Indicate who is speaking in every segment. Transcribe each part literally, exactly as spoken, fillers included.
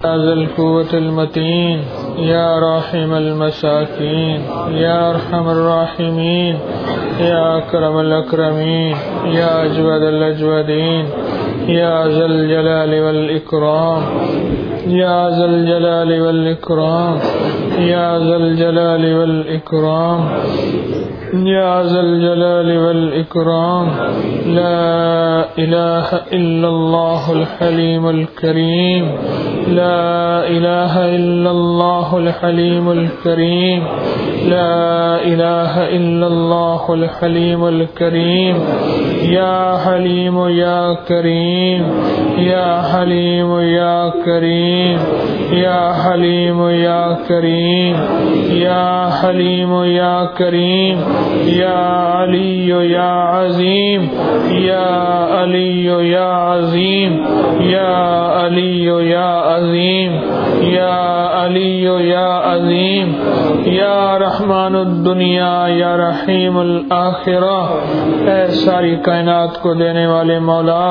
Speaker 1: يا ذا القوة المتين يا راحم المساكين يا أرحم الراحمين يا أكرم الأكرمين يا أجود الأجودين يا ذا الجلال والإكرام يا ذا الجلال والإكرام يا ذا الجلال والإكرام يا ذا الجلال والإكرام لا إله إلا الله الحليم الكريم لا إله إلا الله الحليم الكريم لا إله إلا الله الحليم الكريم يا حليم يا كريم يا حليم يا كريم يا حليم يا كريم يا حليم يا كريم يا علي يا عظيم يا علي يا عظيم يا علي يا عظيم يا علي يا عظيم يا رحمن الدنیا یا رحیم الآخرہ، اے ساری کائنات کو دینے والے مولا،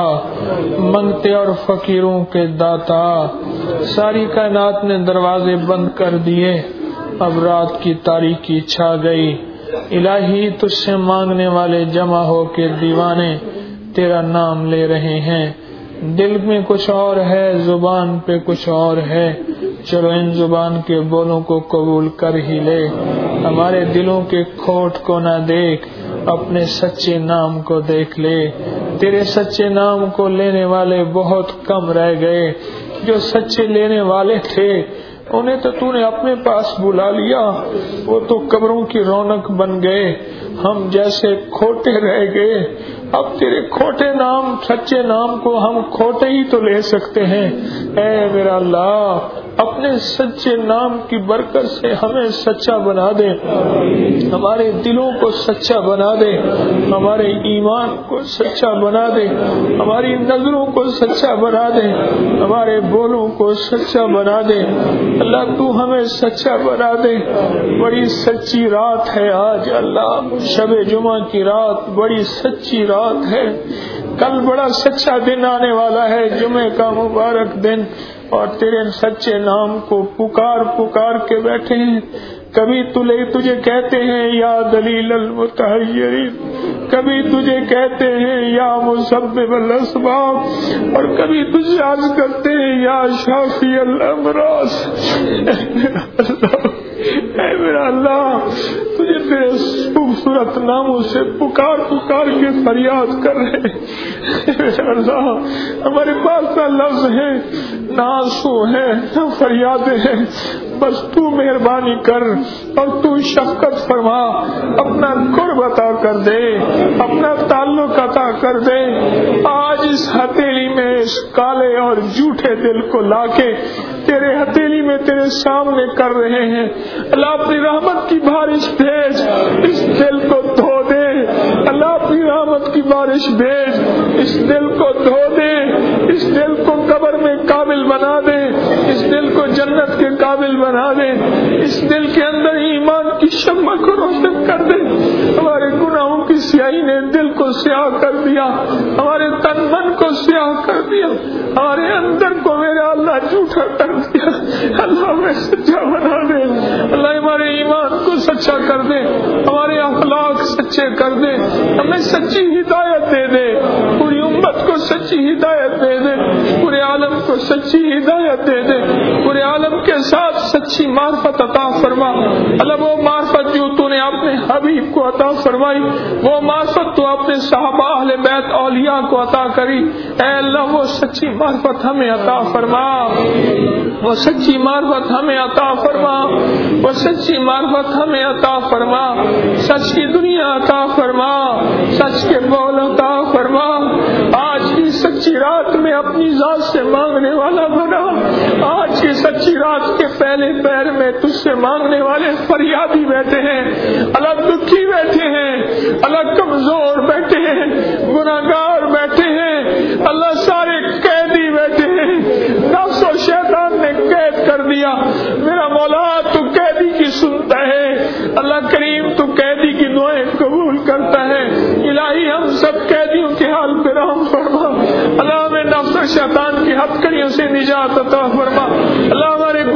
Speaker 1: منگتے اور فقیروں کے داتا، ساری کائنات نے دروازے بند کر دیے، اب رات کی تاریکی چھا گئی، الہی تجھ سے مانگنے والے جمع ہو کے دیوانے تیرا نام لے رہے ہیں، دل میں کچھ اور ہے، زبان پہ کچھ اور ہے، چلو ان زبان کے بولوں کو قبول کر ہی لے، ہمارے دلوں کے کھوٹ کو نہ دیکھ، اپنے سچے نام کو دیکھ لے، تیرے سچے نام کو لینے والے بہت کم رہ گئے، جو سچے لینے والے تھے انہیں تو تو نے اپنے پاس بلا لیا، وہ تو قبروں کی رونق بن گئے، ہم جیسے کھوٹے رہ گئے، اب تیرے کھوٹے نام سچے نام کو ہم کھوٹے ہی تو لے سکتے ہیں، اے میرا اللہ اپنے سچے نام کی برکت سے ہمیں سچا بنا دے، ہمارے دلوں کو سچا بنا دے، ہمارے ایمان کو سچا بنا دے، ہماری نظروں کو سچا بنا دے، ہمارے بولوں کو سچا بنا دے، اللہ تو ہمیں سچا بنا دے۔ بڑی سچی رات ہے آج اللہ، شب جمعہ کی رات بڑی سچی رات ہے، کل بڑا سچا دن آنے والا ہے، جمعے کا مبارک دن، اور تیرے سچے نام کو پکار پکار کے بیٹھے ہیں، کبھی تلے تجھے کہتے ہیں یا دلیل المتحیرین، کبھی تجھے کہتے ہیں یا مسبب الاسباب، اور کبھی تجھے عرض کرتے ہیں یا شافی الامراض۔ اے میرا اللہ تجھے تیرے خوبصورت ناموں سے پکار پکار کے فریاد کر رہے ہیں، میرا اللہ ہمارے پاس نہ لفظ ہے، نہ آنسو ہے، نہ فریادیں ہیں، بس تو مہربانی کر اور تو شفقت فرما، اپنا قرب عطا کر دے، اپنا تعلق عطا کر دے۔ آج اس ہتھیلی میں اس کالے اور جھوٹے دل کو لا کے تیرے ہتھیلی میں تیرے سامنے کر رہے ہیں، اللہ اپنی رحمت کی بارش بھیج، اس دل کو دھو دے، اللہ اپنی رحمت کی بارش بھیج، اس دل کو دھو دے، اس دل کو قبر میں قابل بنا دے، اس دل کو جنت کے قابل بنا دے، اس دل کے اندر ایمان کی شمع کو روشن کر دے۔ ہمارے گناہوں کی سیاہی نے دل کو سیاہ کر دیا، ہمارے تن من کو سیاہ کر دیا، ہمارے اندر کو میرے اللہ جھوٹا کر دیا، اللہ ہمیں سچا بنا دے، اللہ ہمارے ایمان کو سچا کر دے، ہمارے اخلاق سچے کر دے، ہمیں سچی ہدایت دے دے، پوری امت کو سچی ہدایت دے دے، پورے عالم کو سچی ہدایت دے دے، پورے عالم کے ساتھ سچی معرفت عطا فرما، اللہ وہ معرفت جو تو نے اپنے حبیب کو عطا فرمائی، وہ معرفت تو اپنے صحابہ اہل بیت اولیاء کو عطا کری، اے اللہ وہ سچی معرفت ہمیں عطا فرما، وہ سچی معرفت ہمیں عطا فرما، وہ سچی معرفت ہمیں عطا فرما، سچ کی دنیا عطا فرما، سچ کے بول عطا فرما، آج کی سچی رات میں اپنی ذات سے مانگنے والا بنا، آج کی سچی رات کے پہلے پیر میں تجھ سے مانگنے والے فریادی بیٹھے ہیں، اللہ دکھی بیٹھے ہیں، اللہ کمزور بیٹھے ہیں، گناہگار بیٹھے ہیں، اللہ سارے قیدی بیٹھے ہیں، نفس و شیطان نے قید کر دیا، میرا مولا تو قیدی کی سنتا ہے، اللہ کریم تو قیدی کی دعائیں قبول کرتا ہے، الہی ہم سب قیدیوں کے حال پہ رحم فرما، اللہ ہمیں نفس و شیطان کی ہتھ کڑیوں سے نجات عطا فرما،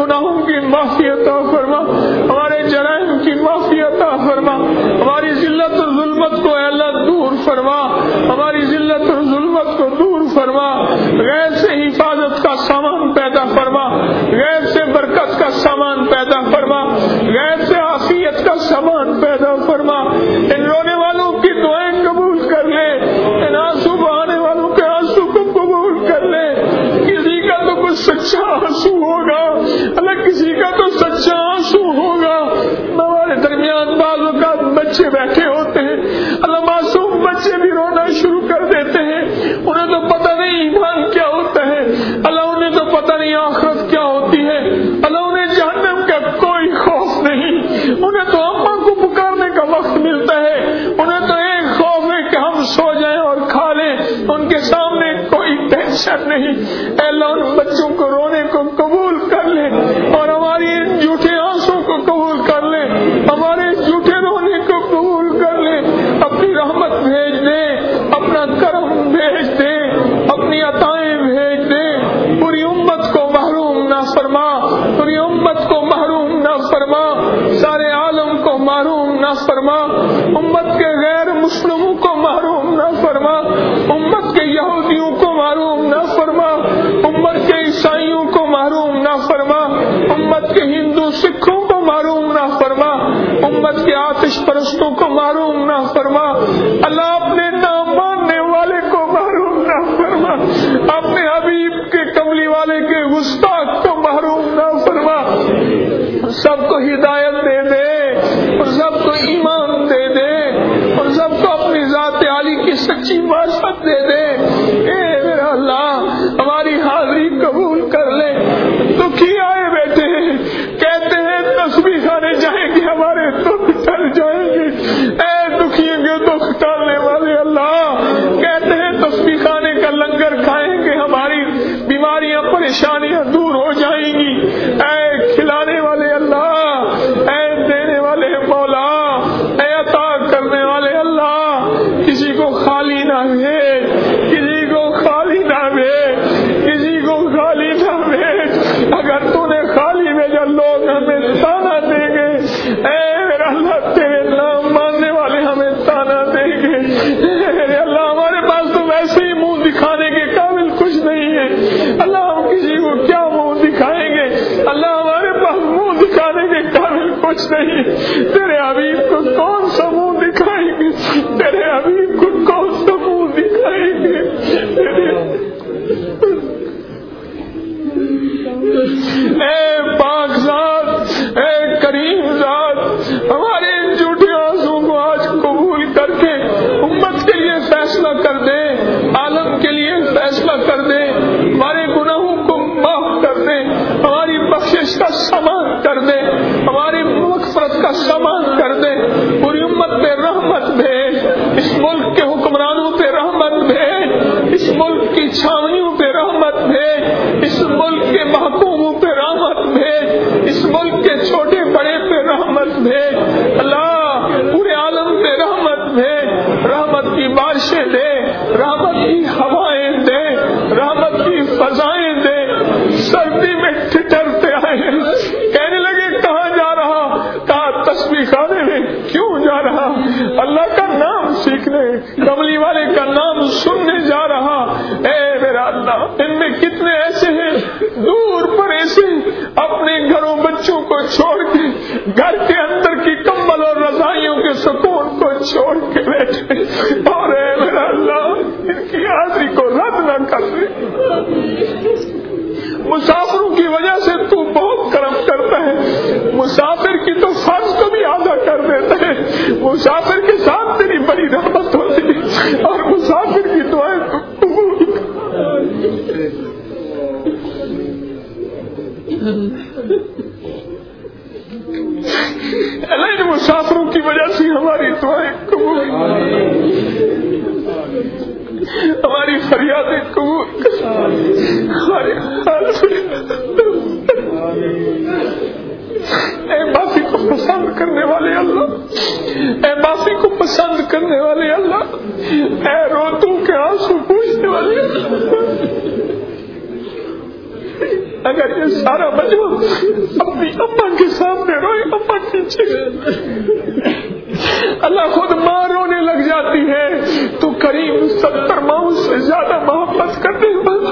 Speaker 1: گناہوں کی معافی عطا فرما، ہمارے جرائم کی معافی عطا فرما، ہماری ذلت اور ظلمت کو اے اللہ دور فرما، ہماری ذلت اور ظلمت کو دور فرما، غیب سے حفاظت کا سامان پیدا فرما، غیب سے برکت کا سامان پیدا فرما، غیب سے عافیت کا سامان پیدا فرما، ان رونے والوں کی دعائیں قبول کر لے، ان آنسو بہانے والوں کے آنسو کو قبول کر لے۔ کسی کا تو کچھ سچا آنسو ہوگا اللہ، کسی کا تو سچا آنسو ہوگا۔ ہمارے درمیان بعض اوقات بچے بیٹھے ہوتے ہیں اللہ، معصوم بچے بھی رونا شروع کر دیتے ہیں، انہیں تو پتہ نہیں ایمان کیا ہوتا ہے اللہ، انہیں تو پتہ نہیں آخرت کیا ہوتی ہے اللہ، انہیں جہنم کا کوئی خوف نہیں، انہیں تو اماں کو پکارنے کا وقت ملتا ہے، انہیں تو ایک خوف ہے کہ ہم سو جائیں اور کھا لیں، ان کے سامنے کوئی ٹینشن نہیں۔ اے اللہ ان بچوں کو رونے کو قبول کر لے اور ہماری ان جھوٹے آنسوں کو قبول کر لے، ہمارے جھوٹے رونے کو قبول کر لے، اپنی رحمت بھیج دے، اپنا کرم بھیج دے، اپنی عطائیں بھیج دے، پوری امت کو محروم نہ فرما، پوری امت کو محروم نہ فرما، سارے عالم کو محروم نہ فرما، امت کے غیر مسلموں کو محروم نہ فرما، امت کے یہودیوں کو محروم نہ فرما، امت کے عیسائیوں کو محروم نہ فرما، امت کے ہندو سکھوں کو محروم نہ فرما، امت کے آتش پرستوں کو محروم نہ فرما، اللہ اپنے نام ماننے والے کو محروم نہ فرما، اپنے حبیب کے کملی والے کے گستاخ کو محروم نہ فرما، سب کو ہدایت دے دے اور سب کو ایمان دے دے اور سب کو اپنی ذات عالی کی سچی معرفت دے دے۔ اے میرا اللہ ہماری حاضری قبول کر لے، دکھی آئے بیٹھے ہیں کہتے ہیں تسبیح کھانے جائیں گے ہمارے دکھ ٹل جائیں گے، اے دکھیوں کے دکھ ٹالنے والے اللہ کہتے ہیں تسبیح کھانے کا لنگر کھائیں گے ہماری بیماریاں پریشانیاں دور ہو جائیں گی، اے کھلانے والے اللہ، اے دینے والے مولا، اے عطا کرنے والے اللہ، کسی کو خالی نہ بھیج، کسی کو خالی نہ بھیج، کسی کو خالی نہ بھیج، اگر تو نے خالی بھیجا لوگ ہمیں تانا دیں گے، اے میرا اللہ تیرے نام ماننے والے ہمیں تانا دیں گے، اے اللہ ہمارے پاس تو ویسے ہی منہ دکھانے کے قابل کچھ نہیں ہے اللہ، ہم کسی کو کیا منہ دکھائیں گے اللہ، ہمارے پاس منہ دکھانے کے قابل کچھ نہیں، تیرے حبیب کو کون سا منہ دکھائیں گے، تیرے حبیب کو کون سا منہ دکھائیں گے، اے پاک ذات، اے کریم ذات، ہمارے ان جھوٹے آنسوں کو آج قبول کر کے امت کے لیے فیصلہ کر دے، عالم کے لیے فیصلہ کر دے، ہمارے گناہوں کو معاف کر دے، ہماری بخشش کا سامان کر دے، ہماری مغفرت کا سامان کر دے، پوری امت پہ رحمت بھیج، اس ملک کے حکمرانوں پہ رحمت بھیج، اس ملک کی چھاونیوں پہ رحمت بھیج، اس ملک کے محکوموں پہ رحمت بھیج، اس ملک کے چھوٹے بڑے پہ رحمت بھیج، اللہ پورے عالم پہ رحمت بھیج، رحمت کی بارشیں دے، رحمت کی ہوائیں دے، رحمت کی فضائیں دے، سردی میں ٹھٹرتے آئے کہنے لگے کہاں جا رہا، کہا تسبیح خانے میں، کیوں جا رہا، اللہ کا نام سیکھنے، کملی والے کا نام سننے جا رہا، اے میرا اللہ ان میں کتنے ایسے ہیں دور پر ایسے اپنے گھروں بچوں کو چھوڑ کے گھر کے اندر کی کمبل اور رضائیوں کے سکون کو چھوڑ کے بیٹھے، اور اے میرا اللہ ان کی حاضری کو رد نہ کر دے، مسافروں کی وجہ سے تو بہت کرم کرتا ہے، مسافر کی تو فرض کو بھی آدھا کر دیتا ہے، مسافر کے ساتھ تیری بڑی رحمت ہوتی ہے اور مسافر کی دعائیں تو قبول اللہ ان مسافروں کی وجہ سے ہماری دعائیں قبول، ہماری فریادیں قبول، ہمارے اے معافی کو پسند کرنے والے اللہ، اے معافی کو پسند کرنے والے اللہ، اے روتوں کے آنسو پوچھنے والے اللہ، اگر یہ سارا مجموعہ اپنی اماں کے سامنے روئے، اماں پیچھے اللہ خود ماں رونے لگ جاتی ہے تو کریم ستر ماؤں سے زیادہ محبت کرنے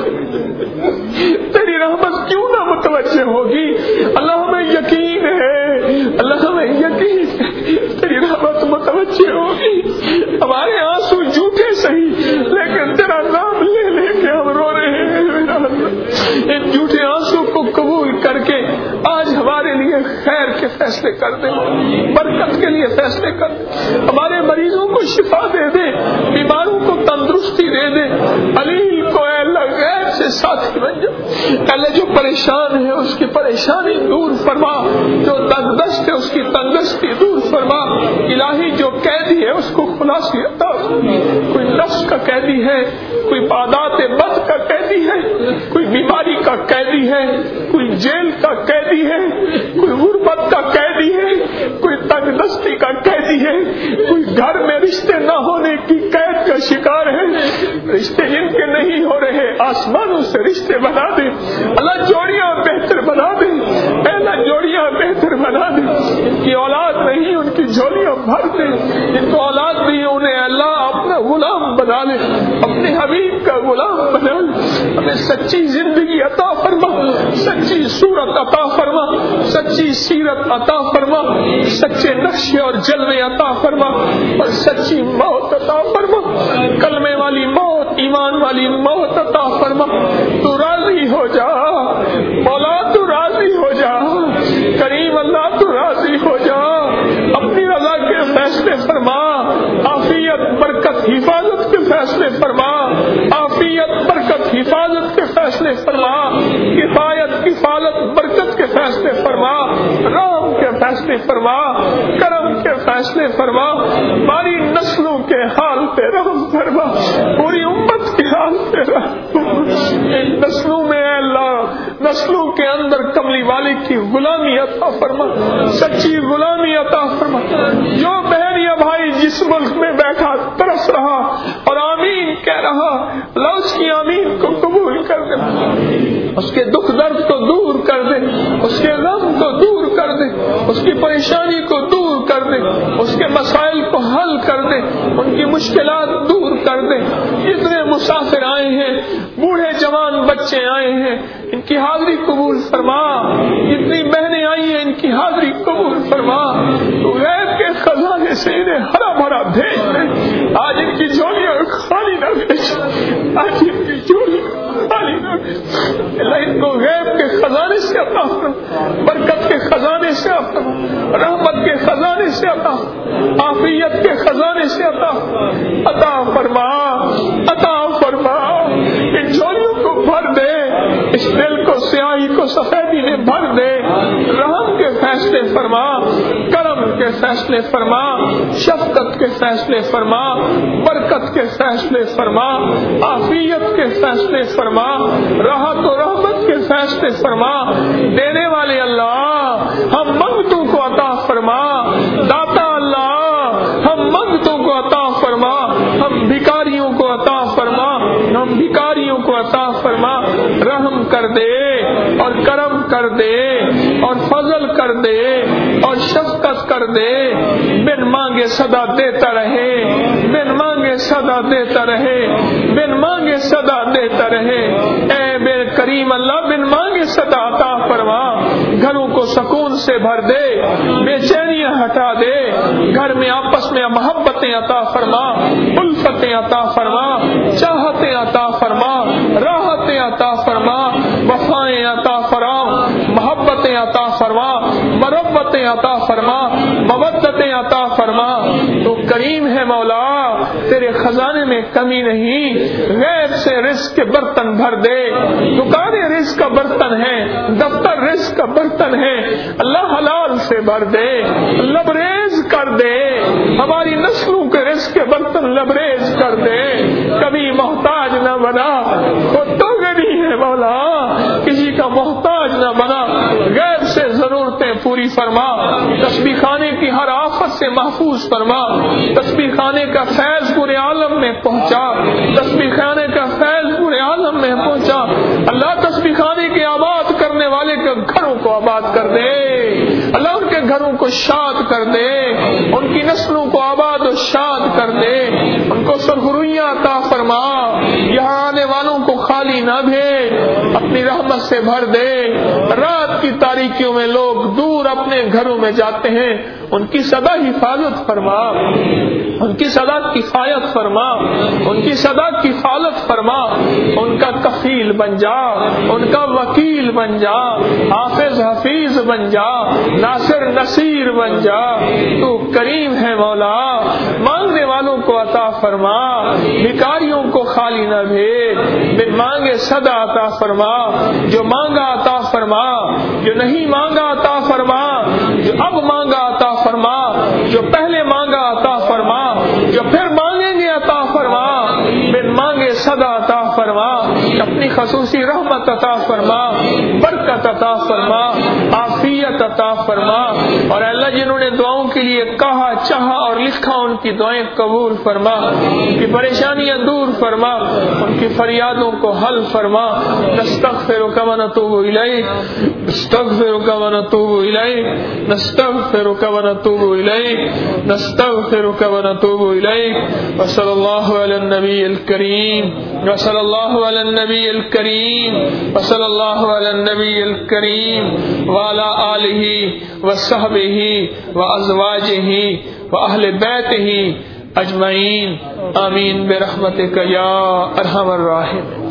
Speaker 1: والا تیری رحمت کیوں نہ متوجہ ہوگی؟ اللہ ہمیں یقین ہے، اللہ ہمیں یقین ہے تیری رحمت متوجہ ہوگی. ہمارے آنسو جھوٹے صحیح لیکن تیرا نام لے لے کے ہم رو رہے ہیں میرا اللہ. ان جھوٹے آنسو کو قبول کر کے آج ہمارے لیے خیر کے فیصلے کر دے، برکت کے لیے فیصلے کر دے، ہمارے مریضوں کو شفا دے دے، بیماروں کو تندرستی دے دے. علیل کو اے اللہ غیب سے ساتھی بن جا. اللہ جو پریشان ہے اس کی پریشانی دور فرما، جو تنگ دست ہے اس کی تنگ دستی دور فرما. الہی جو قیدی ہے اس کو خلاصی عطا. کوئی نفس کا قیدی ہے، کوئی عادات بد کا قیدی ہے، کوئی بیماری کا قیدی ہے، کوئی جیل کا قیدی ہے، کوئی غربت کا قیدی ہے، کوئی تنگ دستی کا قیدی ہے، کوئی گھر میں رشتے نہ ہونے کی قید کا شکار ہے. رشتے جن کے نہیں ہو رہے آسمانوں سے رشتے بنا دے. اللہ جوڑیاں بہتر بنا دے، اللہ جوڑیاں بہتر بنا دے. ان کی اولاد نہیں ان کی جھولیاں بھر دے. جن کو اولاد نہیں انہیں اللہ اپنا غلام بنا لے، اپنے حبیب کا غلام بنا لے. ہمیں سچی زندگی عطا فرما، سچی صورت عطا فرما، سچی سیرت عطا فرما، سچے نقشے اور جلوے عطا فرما اور سچی موت عطا فرما. کلمے والی موت، ایمان والی موت عطا فرما. تو راضی ہو جا مولا، تو راضی ہو جا کریم اللہ، تو راضی ہو جا. اپنی رضا کے فیصلے فرما، عافیت برکت حفاظت کے فیصلے فرما، عافیت برکت حفاظت کے فیصلے فرما، کفایت کفالت برکت کے فیصلے فرما، رحم کے فیصلے فرما، کرم کے فیصلے فرما. ہماری نسلوں کے حال پہ رحم فرما، پوری امت کے حال پہ رحم. ان نسلوں میں اے اللہ، نسلوں کے اندر کملی والے کی غلامی عطا فرما، سچی غلامی عطا فرما. جو بہن یا بھائی جس ملک میں بیٹھا ترس رہا اور آمین کہہ رہا، اللہ اس کی آمین کو قبول کر دے، اس کے دکھ درد کو دور کر دے، اس کے غم کو دور کر دے، اس کی پریشانی کو دور کر دے، اس کے مسائل کو حل کر دے، ان کی مشکلات دور کر دے. جتنے مسافر آئے ہیں، بوڑھے جوان بچے آئے ہیں، ان کی حاضری قبول فرما. جتنی بہنیں آئی ہیں ان کی حاضری قبول فرما. تو غیب کے خزانے سے انہیں ہرا بھرا بھیج دے. آج ان کی جھولیاں خالی نہ بھیج، آج ان کی جھولیاں خالی نہ بھیج. اللہ ان کو غیب کے خزانے سے عطا فرما، برکت کے خزانے سے عطا فرما، رحمت کے خزانے سے عطا فرما، عافیت کے خزانے سے عطا عطا فرما، عطا فرما. ان جھولیوں کو بھر دے، اس دل کو سیاہی کو سفیدی میں بھر دے. رحم کے فیصلے فرما، کرم کے فیصلے فرما، شفقت کے فیصلے فرما، برکت کے فیصلے فرما، عافیت کے فیصلے فرما، راحت و رحمت کے فیصلے فرما. دینے والے اللہ ہم منگتوں کو عطا فرما. داتا اللہ ہم منگتوں کو عطا فرما، ہم بھکاریوں کو عطا فرما، ہم بھکاریوں کو عطا فرما. رحم کر دے اور کرم کر دے اور فضل کر دے اور شفقت کر دے. بن مانگے صدا دیتا رہے، بن مانگے صدا دیتا رہے، بن مانگے صدا دیتا رہے. اے بے کریم اللہ بن مانگے صدا عطا فرما. گھروں کو سکون سے بھر دے، بے چینیاں ہٹا دے. گھر میں آپس میں محبتیں عطا فرما، الفتیں عطا فرما، چاہتیں عطا فرما، راحتیں عطا فرما، وفائیں عطا فرما، محبتیں عطا فرما، مربتیں عطا فرما، مودتیں عطا فرما. تو کریم ہے مولا، تیرے خزانے میں کمی نہیں. غیب سے رزق کے برتن بھر دے. دکانیں رزق کا برتن ہے، دفتر رزق کا برتن ہے. اللہ حلال سے بھر دے، لبریز کر دے. ہماری نسلوں کے رزق کے برتن لبریز کر دے. کبھی محتاج نہ بنا، خود تو غنی ہے مولا، کسی کا محتاج نہ بنا. غیب سے ضرورتیں پوری فرما. تسبیح خانے کی ہر آفت سے محفوظ فرما. تسبیح خانے کا فیض پورے عالم میں پہنچا. تسبیح خانے کا فیض پورے عالم میں پہنچا. اللہ تسبیح خانے کے آباد کر والے کے گھروں کو آباد کر دے، اللہ ان کے گھروں کو شاد کر دے، ان کی نسلوں کو آباد و شاد کر دے، ان کو سرخرویاں عطا فرما، یہاں آنے والوں کو خالی نہ بھیج، اپنی رحمت سے بھر دے۔ رات کی تاریکیوں میں لوگ دور اپنے گھروں میں جاتے ہیں، ان کی سدا حفاظت فرما، ان کی سدا کفایت فرما، ان کی سدا کفالت فرما، ان کا کفیل بن جا، ان کا وکیل بن جا، حافظ حفیظ بن جا، ناصر نصیر بن جا۔ تو کریم ہے مولا، مانگنے والوں کو عطا فرما، بھکاریوں کو خالی نہ بھیج، بن مانگے صدا عطا فرما، جو مانگا عطا فرما، جو نہیں مانگا عطا فرما، جو اب مانگا عطا فرما، جو پہلے مانگا عطا فرما، جو پھر مانگیں گے عطا فرما، بن مانگے صدا عطا فرما، اپنی خصوصی رحمت عطا فرما، برکت عطا فرما، عافیت عطا فرما۔ اور اللہ جنہوں نے دعاؤں کے لیے کہا چاہا اور لکھا ان کی دعائیں قبول فرما، ان کی پریشانیاں دور فرما، ان کی فریادوں کو حل فرما۔ نستغفرک و نتوب الیک، نستغفرک و نتوب الیک، نستغفرک و نتوب الیک، نستغفرک و نتوب الیک۔ وصلی اللہ علی النبی الکریم، وصلی اللہ علی النبی الکریم، وصلی اللہ علی النبی الکریم وعلی آلہ وصحبہ وازواجہ واہل بیتہ اجمعین، آمین برحمتک یا ارحم الراحمین۔